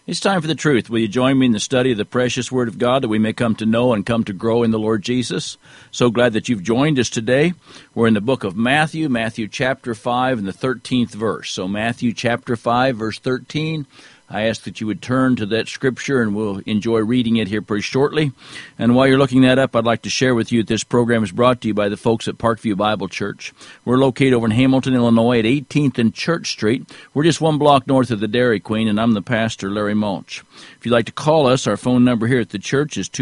It's time for the truth. Will you join me in the study of the precious Word of God that we may come to know and come to grow in the Lord Jesus? So glad that you've joined us today. We're in the book of Matthew, Matthew chapter 5 and the 13th verse. So Matthew chapter 5, verse 13. I ask that you would turn to that scripture, and we'll enjoy reading it here pretty shortly. And while you're looking that up, I'd like to share with you that this program is brought to you by the folks at Parkview Bible Church. We're located over in Hamilton, Illinois at 18th and Church Street. We're just one block north of the Dairy Queen, and I'm the pastor, Larry Mulch. If you'd like to call us, our phone number here at the church is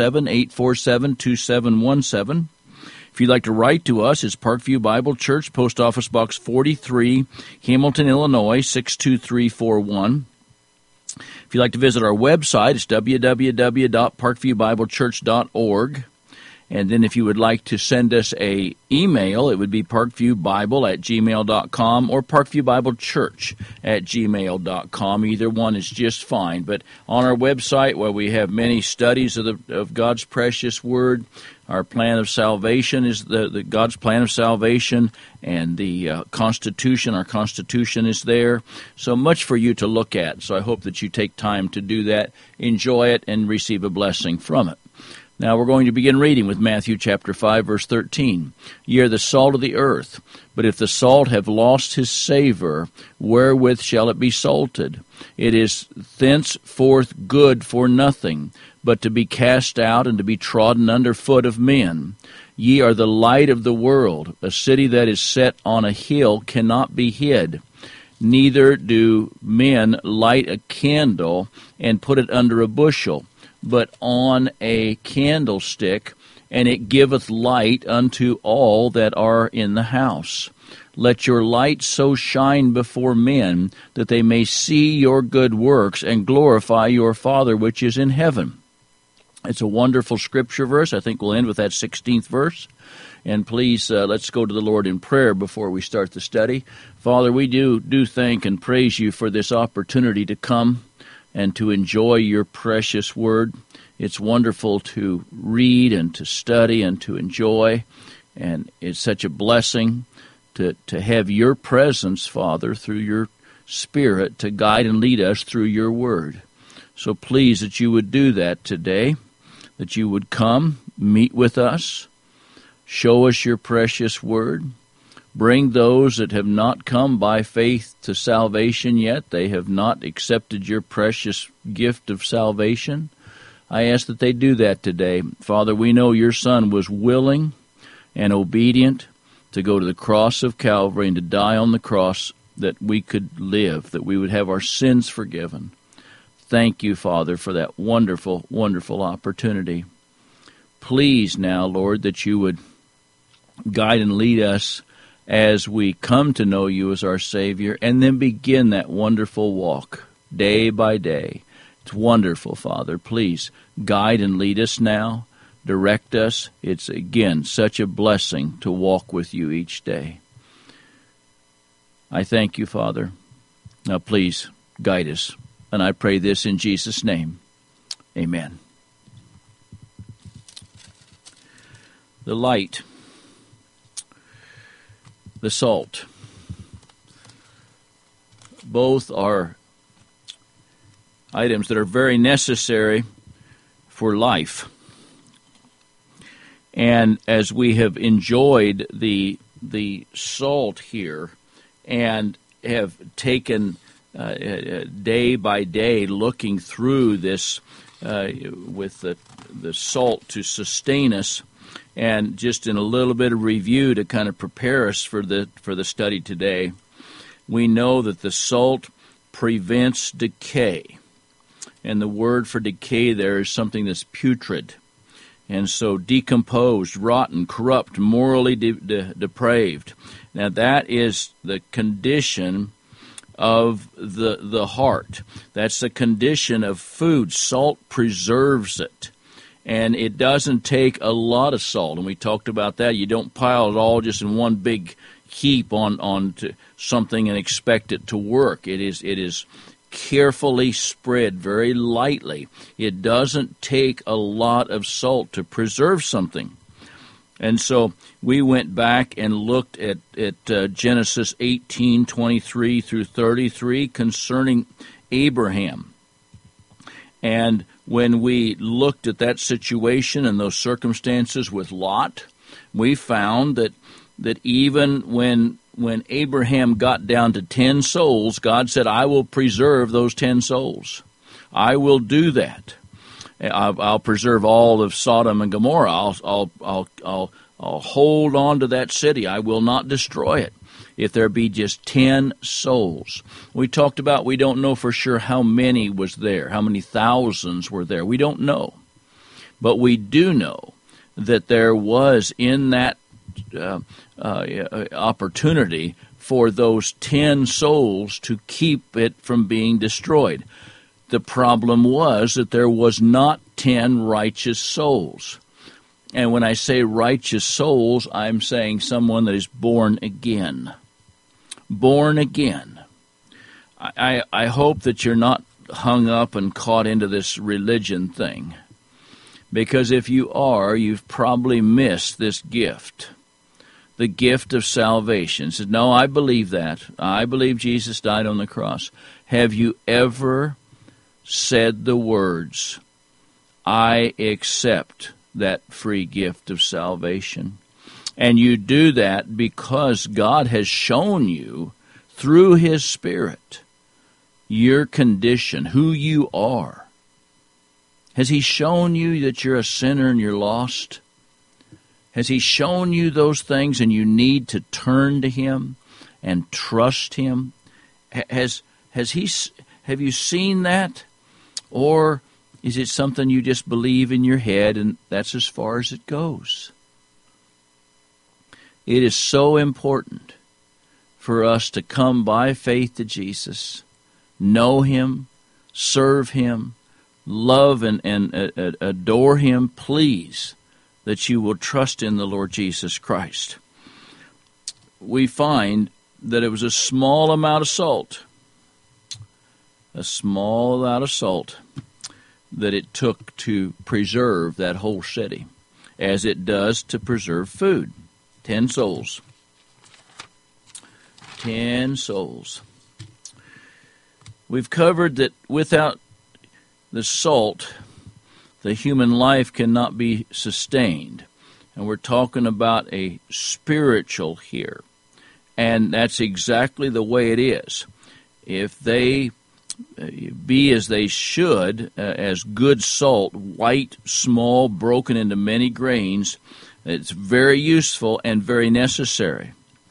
217-847-2717. If you'd like to write to us, it's Parkview Bible Church, Post Office Box 43, Hamilton, Illinois, 62341. If you'd like to visit our website, it's www.parkviewbiblechurch.org. And then if you would like to send us an email, it would be parkviewbible@gmail.com or parkviewbiblechurch@gmail.com. Either one is just fine. But on our website, where we have many studies of God's precious Word, our plan of salvation is the God's plan of salvation, and the Constitution, our Constitution is there. So much for you to look at. So I hope that you take time to do that, enjoy it, and receive a blessing from it. Now we're going to begin reading with Matthew chapter 5, verse 13. Ye are the salt of the earth, but if the salt have lost his savor, wherewith shall it be salted? It is thenceforth good for nothing, but to be cast out and to be trodden under foot of men. Ye are the light of the world. A city that is set on a hill cannot be hid. Neither do men light a candle and put it under a bushel, but on a candlestick, and it giveth light unto all that are in the house. Let your light so shine before men, that they may see your good works and glorify your Father which is in heaven. It's a wonderful scripture verse. I think we'll end with that 16th verse. And please, let's go to the Lord in prayer before we start the study. Father, we do thank and praise you for this opportunity to come and to enjoy your precious Word. It's wonderful to read and to study and to enjoy, and it's such a blessing to have your presence, Father, through your Spirit to guide and lead us through your Word. So please that you would do that today, that you would come, meet with us, show us your precious Word. Bring those that have not come by faith to salvation yet. They have not accepted your precious gift of salvation. I ask that they do that today. Father, we know your Son was willing and obedient to go to the cross of Calvary and to die on the cross that we could live, that we would have our sins forgiven. Thank you, Father, for that wonderful, wonderful opportunity. Please now, Lord, that you would guide and lead us as we come to know you as our Savior, and then begin that wonderful walk day by day. It's wonderful, Father. Please guide and lead us now. Direct us. It's, again, such a blessing to walk with you each day. I thank you, Father. Now please guide us. And I pray this in Jesus' name. Amen. The light. The salt. Both are items that are very necessary for life. And as we have enjoyed the salt here and have taken day by day looking through this with the salt to sustain us, and just in a little bit of review to kind of prepare us for the study today, we know that the salt prevents decay. And the word for decay there is something that's putrid. And so decomposed, rotten, corrupt, morally depraved. Now that is the condition of the heart. That's the condition of food. Salt preserves it. And it doesn't take a lot of salt, and we talked about that. You don't pile it all just in one big heap on to something and expect it to work. It is carefully spread very lightly. It doesn't take a lot of salt to preserve something. And so we went back and looked at Genesis 18:23 through 33 concerning Abraham. And when we looked at that situation and those circumstances with Lot, we found that even when Abraham got down to 10 souls, God said, I will preserve those 10 souls. I will do that. I'll preserve all of Sodom and Gomorrah. I'll hold on to that city. I will not destroy it if there be just 10 souls. We talked about we don't know for sure how many was there, how many thousands were there. We don't know. But we do know that there was in that opportunity for those 10 souls to keep it from being destroyed. The problem was that there was not 10 righteous souls. And when I say righteous souls, I'm saying someone that is born again. Born again. I hope that you're not hung up and caught into this religion thing. Because if you are, you've probably missed this gift. The gift of salvation. Said, no, I believe that. I believe Jesus died on the cross. Have you ever said the words, I accept that free gift of salvation? And you do that because God has shown you through His Spirit your condition, who you are. Has He shown you that you're a sinner and you're lost? Has He shown you those things and you need to turn to Him and trust Him? Have you seen that? Or is it something you just believe in your head and that's as far as it goes? It is so important for us to come by faith to Jesus, know Him, serve Him, love and adore Him. Please, that you will trust in the Lord Jesus Christ. We find that it was a small amount of salt, that it took to preserve that whole city, as it does to preserve food. 10 souls. 10 souls. We've covered that without the salt, the human life cannot be sustained. And we're talking about a spiritual here. And that's exactly the way it is. If they be as they should, as good salt, white, small, broken into many grains, it's very useful and very necessary.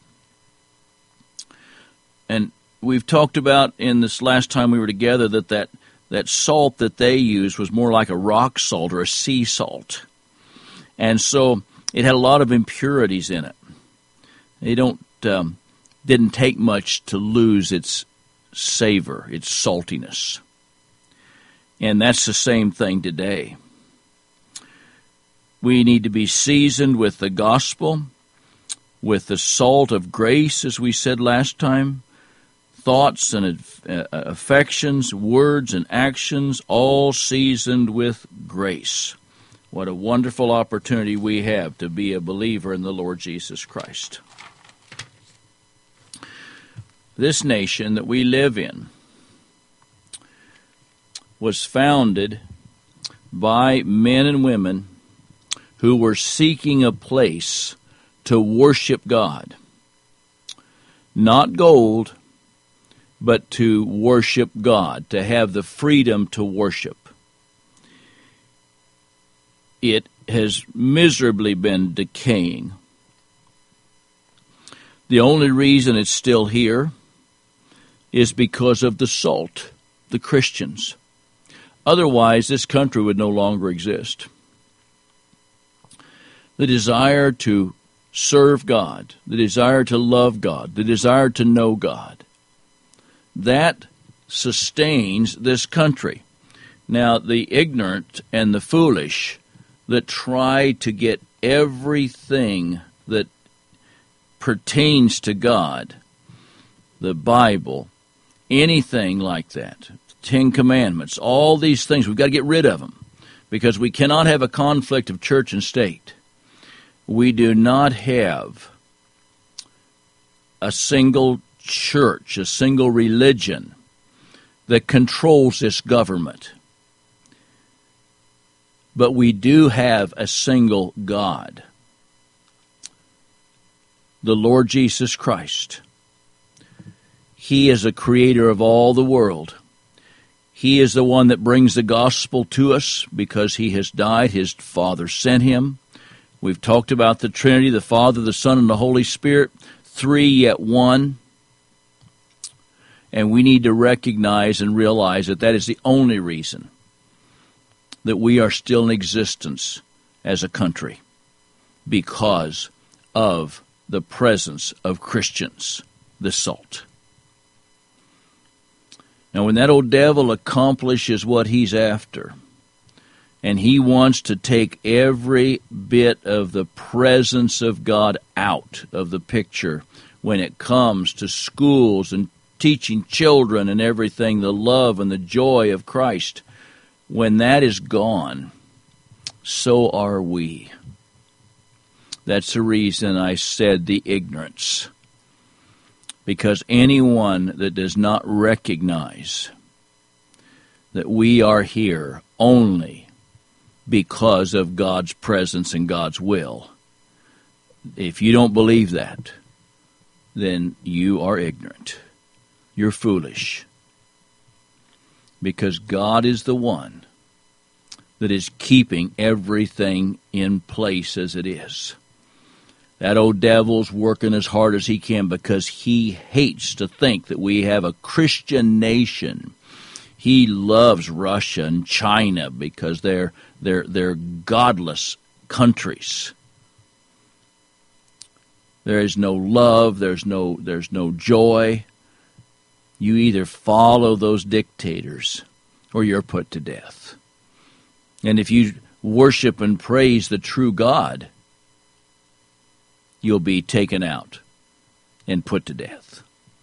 And we've talked about in this last time we were together that salt that they used was more like a rock salt or a sea salt. And so it had a lot of impurities in it. They didn't take much to lose its savor, its saltiness. And that's the same thing today. We need to be seasoned with the gospel, with the salt of grace, as we said last time, thoughts and affections, words and actions, all seasoned with grace. What a wonderful opportunity we have to be a believer in the Lord Jesus Christ. This nation that we live in was founded by men and women who were seeking a place to worship God. Not gold, but to worship God, to have the freedom to worship. It has miserably been decaying. The only reason it's still here is because of the salt, the Christians. Otherwise, this country would no longer exist. The desire to serve God, the desire to love God, the desire to know God, that sustains this country. Now, the ignorant and the foolish that try to get everything that pertains to God, the Bible, anything like that, 10 Commandments, all these things, we've got to get rid of them because we cannot have a conflict of church and state. We do not have a single church, a single religion that controls this government. But we do have a single God, the Lord Jesus Christ. He is the creator of all the world. He is the one that brings the gospel to us because he has died. His Father sent him. We've talked about the Trinity, the Father, the Son, and the Holy Spirit, three yet one. And we need to recognize and realize that that is the only reason that we are still in existence as a country, because of the presence of Christians, the salt. Now, when that old devil accomplishes what he's after, and he wants to take every bit of the presence of God out of the picture when it comes to schools and teaching children and everything, the love and the joy of Christ, when that is gone, so are we. That's the reason I said the ignorance. Because anyone that does not recognize that we are here only because of God's presence and God's will, if you don't believe that, then you are ignorant. You're foolish. Because God is the one that is keeping everything in place as it is. That old devil's working as hard as he can because he hates to think that we have a Christian nation. He loves Russia and China because they're godless countries. There is no love, there's no joy. You either follow those dictators or you're put to death. And if you worship and praise the true God, you'll be taken out and put to death.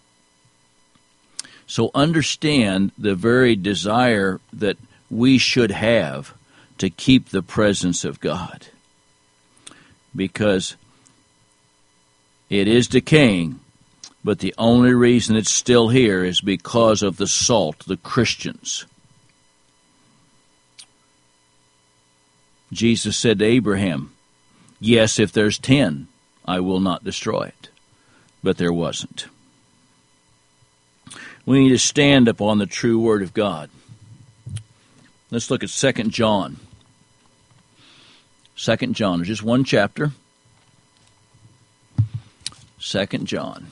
So understand the very desire that we should have to keep the presence of God, because it is decaying, but the only reason it's still here is because of the salt, the Christians. Jesus said to Abraham, yes, if there's 10, I will not destroy it. But there wasn't. We need to stand upon the true Word of God. Let's look at 2 John. 2 John, there's just one chapter. 2 John.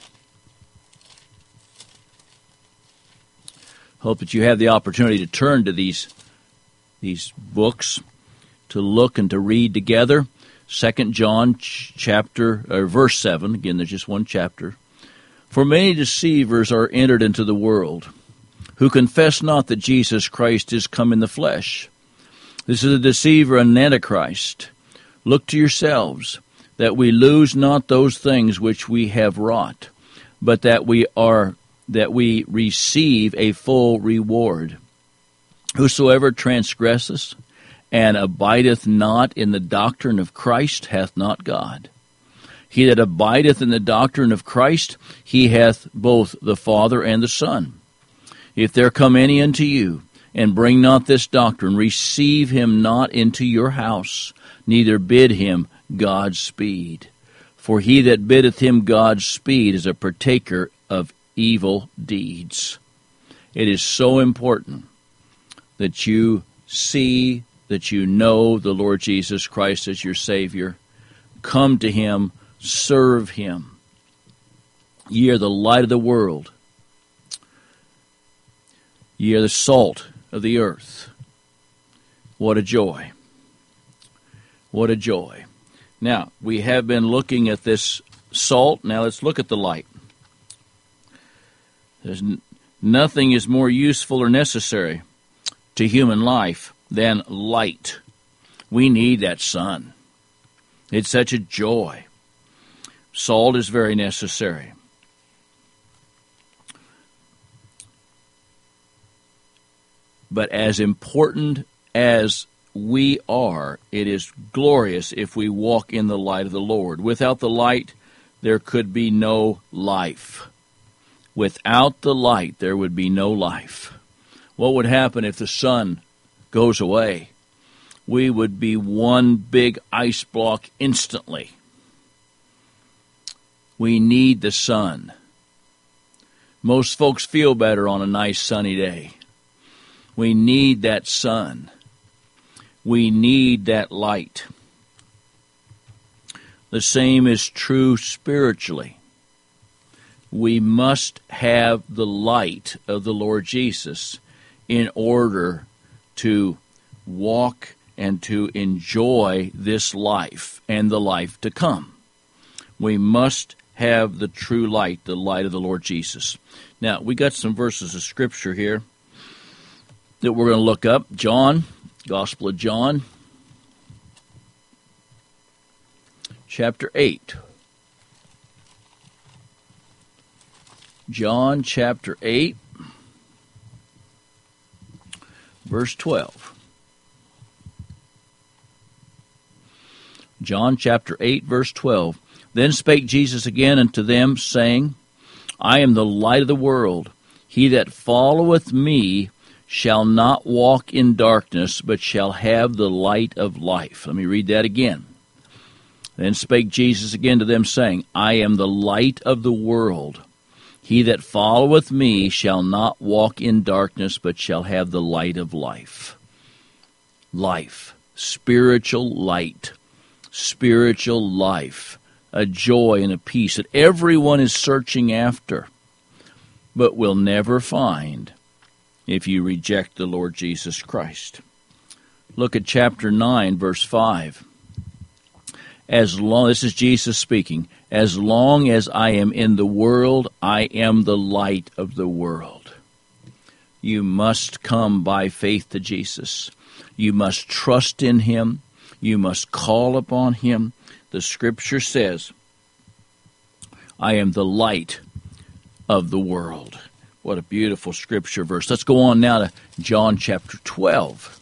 Hope that you have the opportunity to turn to these books, to look and to read together. 2 John verse 7, again there's just one chapter. For many deceivers are entered into the world, who confess not that Jesus Christ is come in the flesh. This is a deceiver and an antichrist. Look to yourselves, that we lose not those things which we have wrought, but that we receive a full reward. Whosoever transgresseth and abideth not in the doctrine of Christ hath not God. He that abideth in the doctrine of Christ, he hath both the Father and the Son. If there come any unto you, and bring not this doctrine, receive him not into your house, neither bid him Godspeed. For he that biddeth him Godspeed is a partaker of evil deeds. It is so important that you see, that you know the Lord Jesus Christ as your Savior. Come to him, serve him. Ye are the light of the world. Ye are the salt of the earth. What a joy. What a joy. Now, we have been looking at this salt. Now let's look at the light. Nothing is more useful or necessary to human life than light. We need that sun. It's such a joy. Salt is very necessary. But as important as we are, it is glorious if we walk in the light of the Lord. Without the light, there could be no life. Without the light, there would be no life. What would happen if the sun goes away? we would be one big ice block instantly. We need the sun. Most folks feel better on a nice sunny day. We need that sun. We need that light. The same is true spiritually. We must have the light of the Lord Jesus in order to walk and to enjoy this life and the life to come. We must have the true light, the light of the Lord Jesus. Now, we got some verses of Scripture here that we're going to look up. John, Gospel of John, chapter 8. John chapter 8, verse 12. John chapter 8, verse 12. Then spake Jesus again unto them, saying, I am the light of the world. He that followeth me shall not walk in darkness, but shall have the light of life. Let me read that again. Then spake Jesus again to them, saying, I am the light of the world. He that followeth me shall not walk in darkness, but shall have the light of life. Life, spiritual light, spiritual life, a joy and a peace that everyone is searching after, but will never find if you reject the Lord Jesus Christ. Look at chapter 9, verse 5. This is Jesus speaking, as long as I am in the world, I am the light of the world. You must come by faith to Jesus. You must trust in Him. You must call upon Him. The Scripture says, I am the light of the world. What a beautiful Scripture verse. Let's go on now to John chapter 12.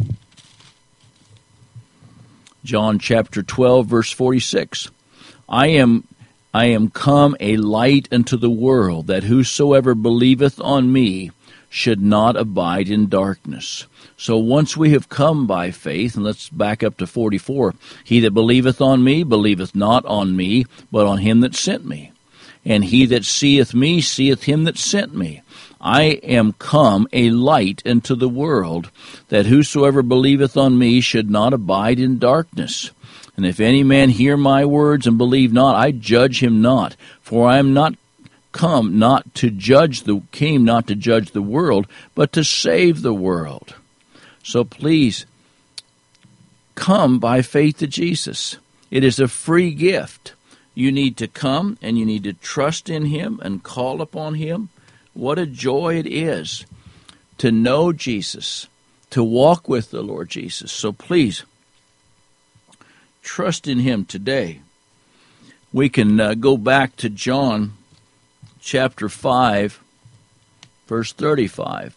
John chapter 12, verse 46. I am come a light unto the world, that whosoever believeth on me should not abide in darkness. So once we have come by faith, and let's back up to 44, he that believeth on me believeth not on me, but on him that sent me. And he that seeth me seeth him that sent me. I am come a light into the world, that whosoever believeth on me should not abide in darkness. And if any man hear my words and believe not, I judge him not. For I am not came not to judge the world, but to save the world. So please, come by faith to Jesus. It is a free gift. You need to come and you need to trust in Him and call upon Him. What a joy it is to know Jesus, to walk with the Lord Jesus. So please, trust in Him today. We can go back to John chapter 5, verse 35.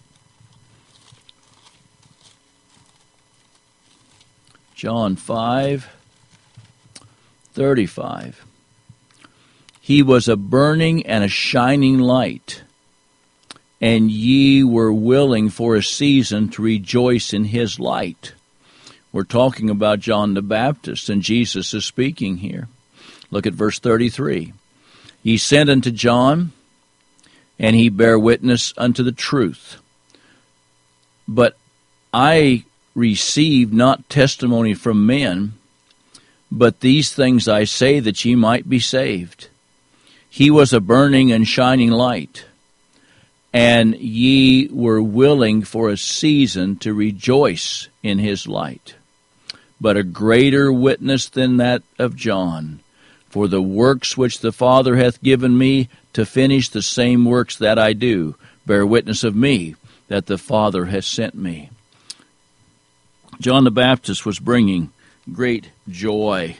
John 5:35. He was a burning and a shining light, and ye were willing for a season to rejoice in his light. We're talking about John the Baptist, and Jesus is speaking here. Look at verse 33. He sent unto John, and he bare witness unto the truth. But I received not testimony from men, but these things I say that ye might be saved. He was a burning and shining light, and ye were willing for a season to rejoice in his light. But a greater witness than that of John, for the works which the Father hath given me to finish, the same works that I do, bear witness of me, that the Father has sent me. John the Baptist was bringing great joy,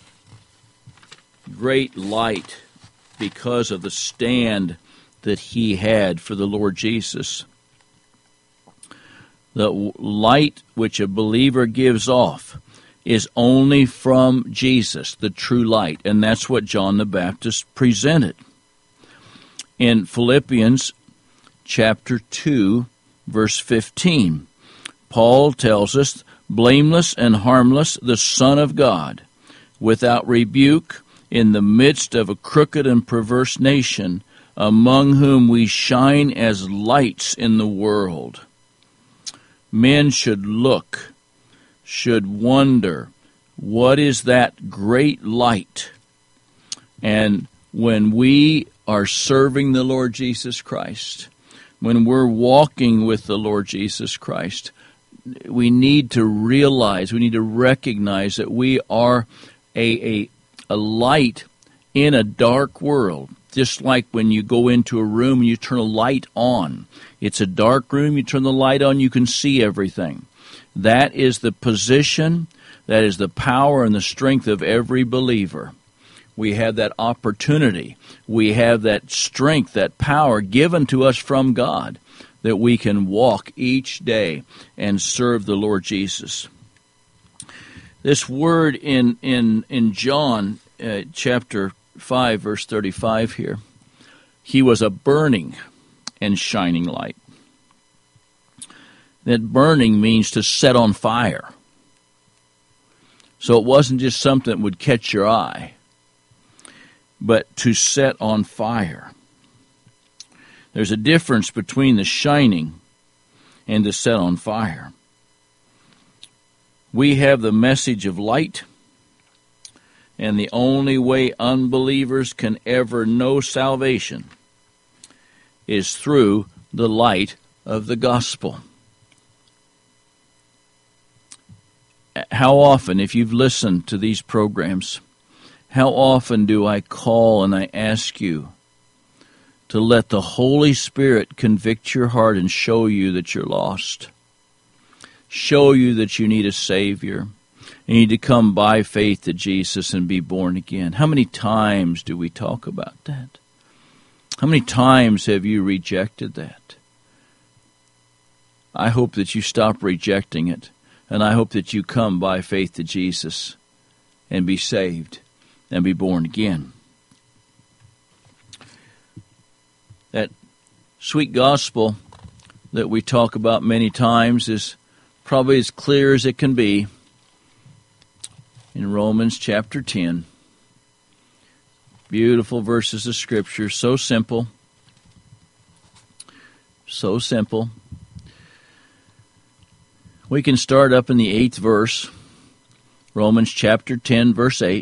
great light, because of the stand that he had for the Lord Jesus. The light which a believer gives off is only from Jesus, the true light, and that's what John the Baptist presented. In Philippians chapter 2, verse 15, Paul tells us, blameless and harmless, the Son of God, without rebuke, in the midst of a crooked and perverse nation, among whom we shine as lights in the world. Men should look, should wonder, what is that great light? And when we are serving the Lord Jesus Christ, when we're walking with the Lord Jesus Christ, we need to realize, we need to recognize that we are a light in a dark world. Just like when you go into a room and you turn a light on. It's a dark room, you turn the light on, you can see everything. That is the position, that is the power and the strength of every believer. We have that opportunity. We have that strength, that power given to us from God, that we can walk each day and serve the Lord Jesus. This word in John chapter 5, verse 35 here, he was a burning and shining light. That burning means to set on fire. So it wasn't just something that would catch your eye, but to set on fire. There's a difference between the shining and to set on fire. We have the message of light, and the only way unbelievers can ever know salvation is through the light of the gospel. How often, if you've listened to these programs, how often do I call and I ask you to let the Holy Spirit convict your heart and show you that you're lost, show you that you need a Savior, you need to come by faith to Jesus and be born again? How many times do we talk about that? How many times have you rejected that? I hope that you stop rejecting it, and I hope that you come by faith to Jesus and be saved and be born again. That sweet gospel that we talk about many times is probably as clear as it can be in Romans chapter 10. Beautiful verses of Scripture, so simple. So simple. We can start up in the 8th verse, Romans chapter 10, verse 8.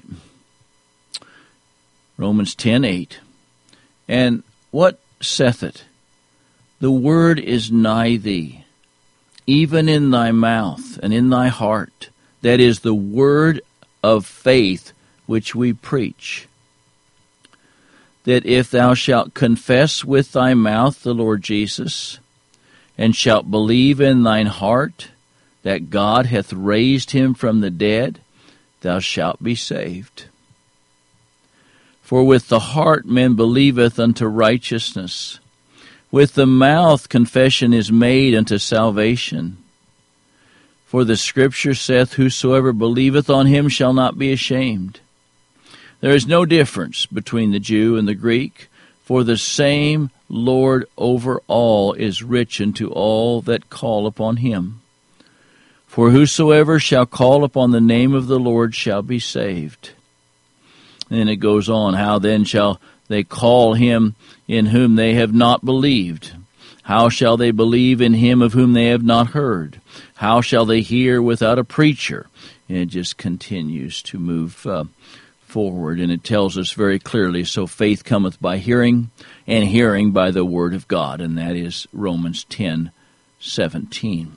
Romans 10:8. And what saith it? The word is nigh thee, even in thy mouth and in thy heart. That is the word of faith which we preach. That if thou shalt confess with thy mouth the Lord Jesus, and shalt believe in thine heart that God hath raised him from the dead, thou shalt be saved. For with the heart man believeth unto righteousness, with the mouth confession is made unto salvation. For the Scripture saith, whosoever believeth on him shall not be ashamed. There is no difference between the Jew and the Greek, for the same Lord over all is rich unto all that call upon him. For whosoever shall call upon the name of the Lord shall be saved. And it goes on, how then shall they call him in whom they have not believed? How shall they believe in him of whom they have not heard? How shall they hear without a preacher? And it just continues to move forward, and it tells us very clearly, so faith cometh by hearing, and hearing by the word of God, and that is Romans 10:17.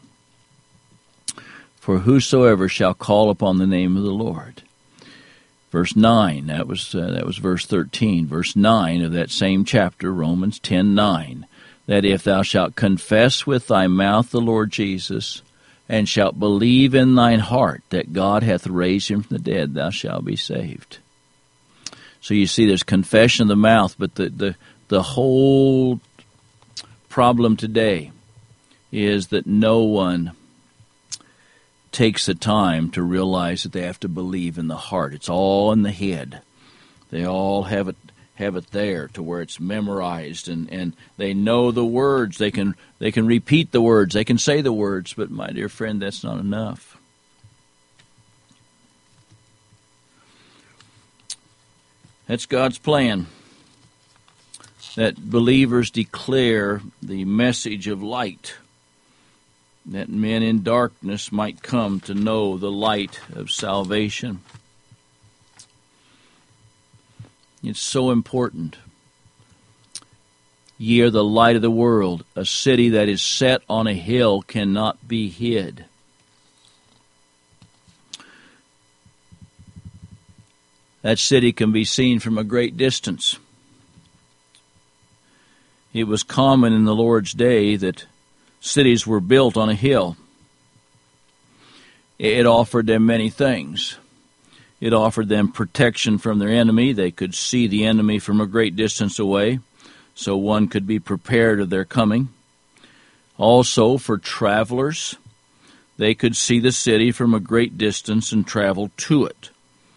For whosoever shall call upon the name of the Lord. Verse 9, that was verse 13. Verse 9 of that same chapter, Romans 10:9, that if thou shalt confess with thy mouth the Lord Jesus, and shalt believe in thine heart that God hath raised him from the dead, thou shalt be saved. So you see, there's confession of the mouth, but the whole problem today is that no one takes the time to realize that they have to believe in the heart. It's all in the head. They all have it there to where it's memorized, and they know the words. They can repeat the words. They can say the words. But my dear friend, that's not enough. That's God's plan, that believers declare the message of light, that men in darkness might come to know the light of salvation. It's so important. Ye are the light of the world. A city that is set on a hill cannot be hid. That city can be seen from a great distance. It was common in the Lord's day that cities were built on a hill. It offered them many things. It offered them protection from their enemy. They could see the enemy from a great distance away, so one could be prepared of their coming. Also, for travelers, they could see the city from a great distance and travel to it.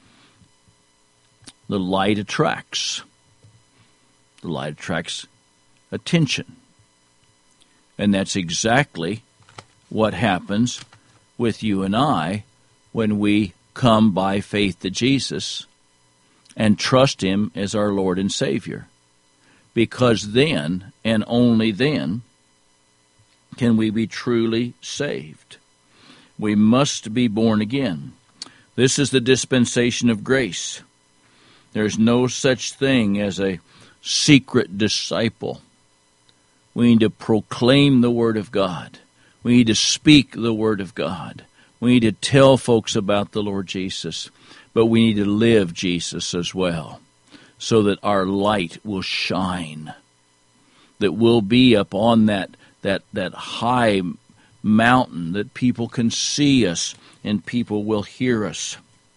The light attracts. The light attracts attention. And that's exactly what happens with you and I when we come by faith to Jesus and trust Him as our Lord and Savior. Because then, and only then, can we be truly saved. We must be born again. This is the dispensation of grace. There's no such thing as a secret disciple. We need to proclaim the Word of God. We need to speak the Word of God. We need to tell folks about the Lord Jesus. But we need to live Jesus as well, so that our light will shine, that we'll be up on that high mountain, that people can see us and people will hear us.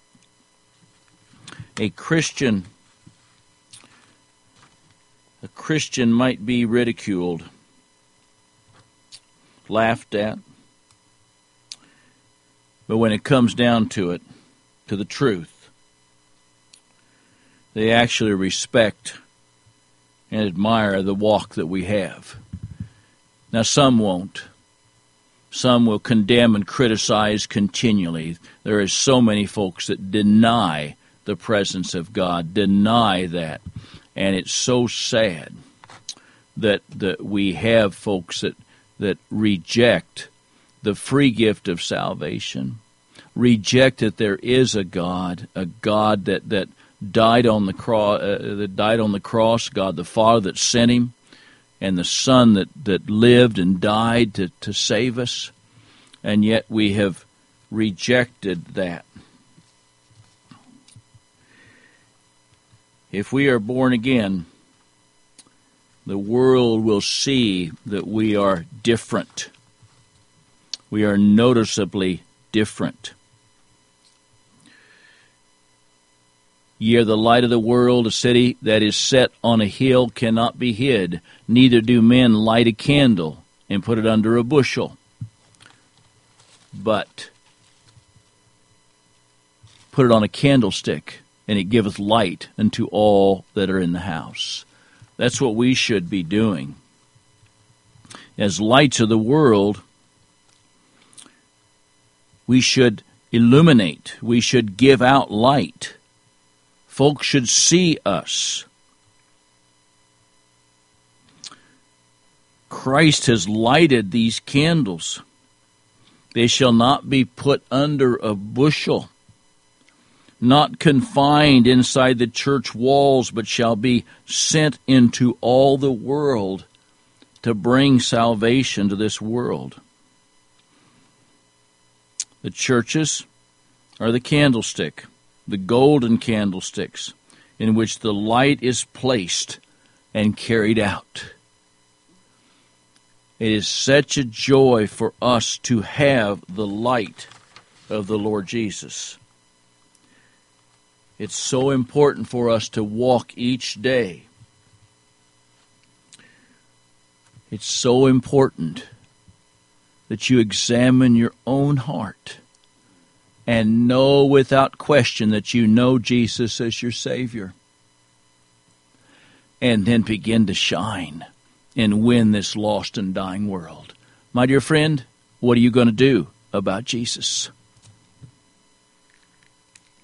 A Christian might be ridiculed, laughed at, but when it comes down to it, to the truth, they actually respect and admire the walk that we have. Now, some won't. Some will condemn and criticize continually. There are so many folks that deny the presence of God, deny that. And it's so sad that we have folks that reject the free gift of salvation, reject that there is a God that died on the cross, God the Father that sent Him, and the Son that lived and died to save us, and yet we have rejected that. If we are born again, the world will see that we are different. We are noticeably different. Ye are the light of the world. A city that is set on a hill cannot be hid. Neither do men light a candle and put it under a bushel, but put it on a candlestick, and it giveth light unto all that are in the house. That's what we should be doing. As lights of the world, we should illuminate. We should give out light. Folks should see us. Christ has lighted these candles. They shall not be put under a bushel, not confined inside the church walls, but shall be sent into all the world to bring salvation to this world. The churches are the candlestick, the golden candlesticks, in which the light is placed and carried out. It is such a joy for us to have the light of the Lord Jesus. It's so important for us to walk each day. It's so important that you examine your own heart and know without question that you know Jesus as your Savior. And then begin to shine and win this lost and dying world. My dear friend, what are you going to do about Jesus?